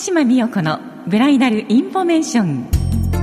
島美代子のブライダルインフォメーション。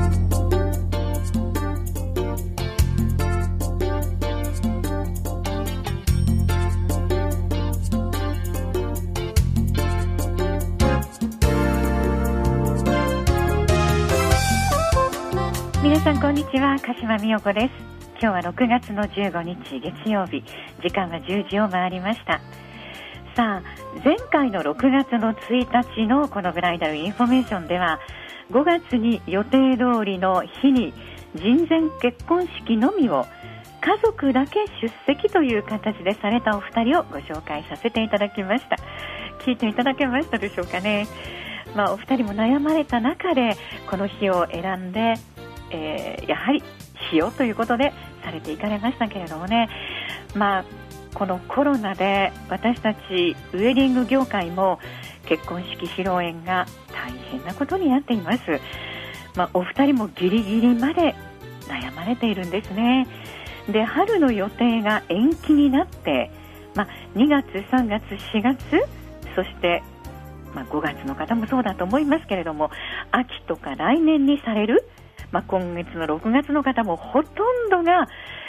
皆さんこんにちは、鹿島美代子です。今日は6月の15日月曜日、時間は10時を回りました。さあ、前回の6月の1日のこのブライダルインフォメーションでは、5月に予定通りの日に人前結婚式のみを家族だけ出席という形でされたお二人をご紹介させていただきました。聞いていただけましたでしょうかね。お二人も悩まれた中でこの日を選んで、やはりしようということでされていかれましたけれどもね、このコロナで私たちウェディング業界も結婚式披露宴が大変なことになっています。お二人もギリギリまで悩まれているんですね。で、春の予定が延期になって、2月3月4月そして5月の方もそうだと思いますけれども、秋とか来年にされる、今月の6月の方もほとんどが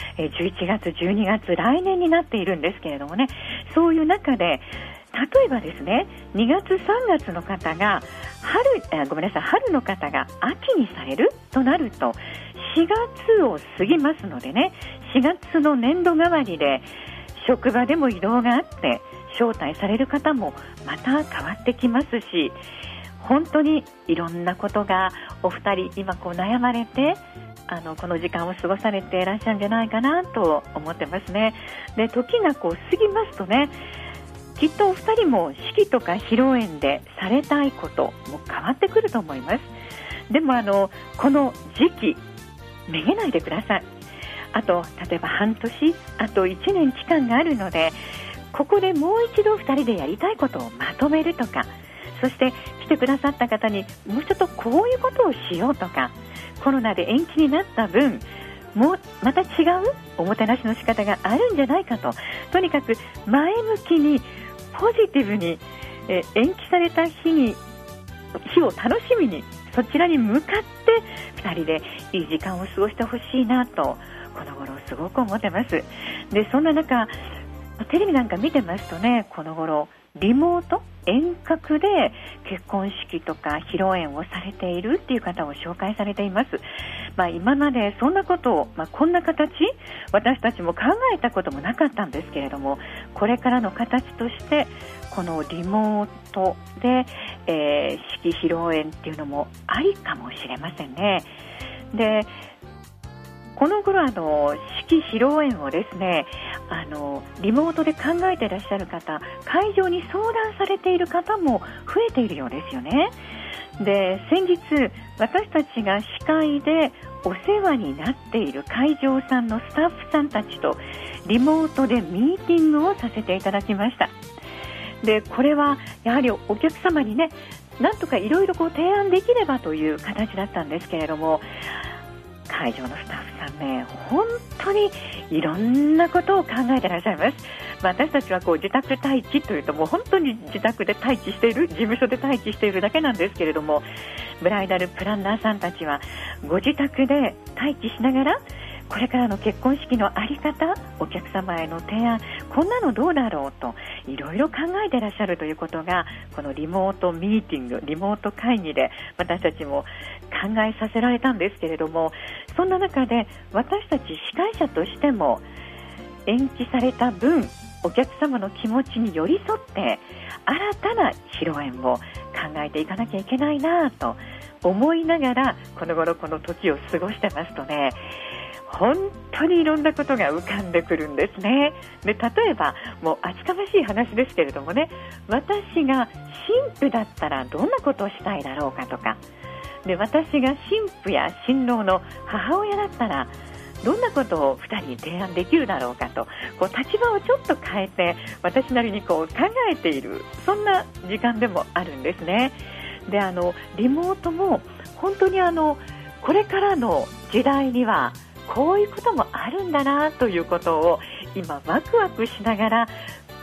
11月12月来年になっているんですけれどもね、そういう中で例えばですね、2月3月の方が春の方が秋にされるとなると4月を過ぎますのでね、4月の年度代わりで職場でも移動があって招待される方もまた変わってきますし、本当にいろんなことがお二人今悩まれてこの時間を過ごされていらっしゃるんじゃないかなと思ってますね。で、時が過ぎますとね、きっとお二人も式とか披露宴でされたいことも変わってくると思います。でもこの時期めげないでください。例えば半年、あと1年期間があるので、ここでもう一度2人でやりたいことをまとめるとか、そして来てくださった方にもうちょっとこういうことをしようとか、コロナで延期になった分もうまた違うおもてなしの仕方があるんじゃないかと、とにかく前向きにポジティブに、延期された日を楽しみにそちらに向かって2人でいい時間を過ごしてほしいなとこの頃すごく思ってます。で、そんな中テレビなんか見てますとね、この頃リモート遠隔で結婚式とか披露宴をされているっていう方を紹介されています。今までそんなことを、こんな形私たちも考えたこともなかったんですけれども、これからの形としてこのリモートで、式披露宴っていうのもありかもしれませんね。で、この頃式披露宴をですね、リモートで考えていらっしゃる方、会場に相談されている方も増えているようですよね。で、先日私たちが司会でお世話になっている会場さんのスタッフさんたちとリモートでミーティングをさせていただきました。で、これはやはりお客様にね、なんとかいろいろ提案できればという形だったんですけれども、会場のスタッフさんね、本当にいろんなことを考えていらっしゃいます。私たちは自宅待機というともう本当に自宅で待機している、事務所で待機しているだけなんですけれども、ブライダルプランナーさんたちはご自宅で待機しながらこれからの結婚式のあり方、お客様への提案、こんなのどうだろうといろいろ考えていらっしゃるということが、このリモートミーティング、リモート会議で私たちも考えさせられたんですけれども、そんな中で私たち司会者としても延期された分、お客様の気持ちに寄り添って新たな披露宴を考えていかなきゃいけないなと思いながら、この頃この時を過ごしてますとね、本当にいろんなことが浮かんでくるんですね。で、例えばもう厚かましい話ですけれどもね、私が新婦だったらどんなことをしたいだろうかとか、で、私が新婦や新郎の母親だったらどんなことを2人に提案できるだろうかと、立場をちょっと変えて私なりに考えている、そんな時間でもあるんですね。で、リモートも本当にこれからの時代にはこういうこともあるんだなということを今ワクワクしながら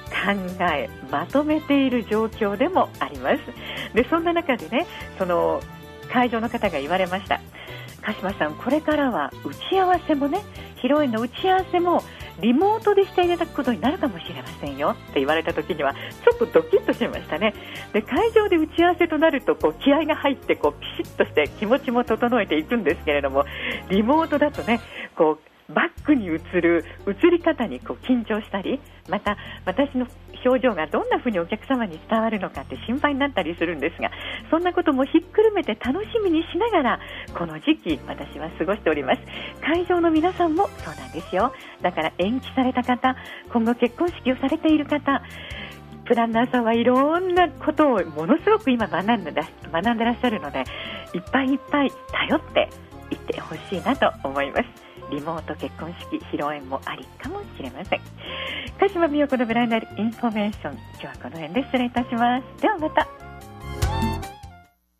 えまとめている状況でもあります。でそんな中でね、その会場の方が言われました。鹿島さん、これからは打ち合わせもね、披露宴の打ち合わせもリモートでしていただくことになるかもしれませんよって言われた時にはちょっとドキッとしましたね。で会場で打ち合わせとなると気合が入ってピシッとして気持ちも整えていくんですけれども、リモートだとねバックに映る映り方に緊張したり、また私の表情がどんな風にお客様に伝わるのかって心配になったりするんですが、そんなこともひっくるめて楽しみにしながらこの時期私は過ごしております。会場の皆さんもそうなんですよ。だから延期された方、今後結婚式をされている方、プランナーさんはいろんなことをものすごく今学んでらっしゃるので、いっぱいいっぱい頼っていってほしいなと思います。リモート結婚式披露宴もありかもしれません。鹿島美代子のブライダルインフォメーション、今日はこの辺で失礼いたします。ではまた。